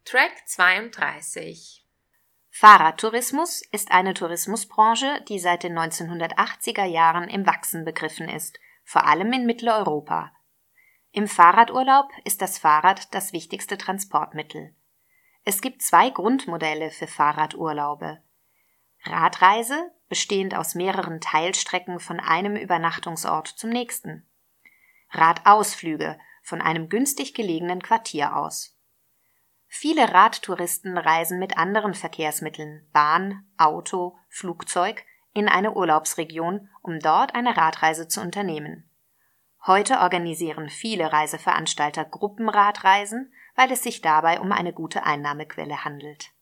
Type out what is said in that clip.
Track 32. Fahrradtourismus ist eine Tourismusbranche, die seit den 1980er Jahren im Wachsen begriffen ist, vor allem in Mitteleuropa. Im Fahrradurlaub ist das Fahrrad das wichtigste Transportmittel. Es gibt 2 Grundmodelle für Fahrradurlaube. Radreise, bestehend aus mehreren Teilstrecken von einem Übernachtungsort zum nächsten. Radausflüge, von einem günstig gelegenen Quartier aus. Viele Radtouristen reisen mit anderen Verkehrsmitteln, Bahn, Auto, Flugzeug, in eine Urlaubsregion, um dort eine Radreise zu unternehmen. Heute organisieren viele Reiseveranstalter Gruppenradreisen, weil es sich dabei um eine gute Einnahmequelle handelt.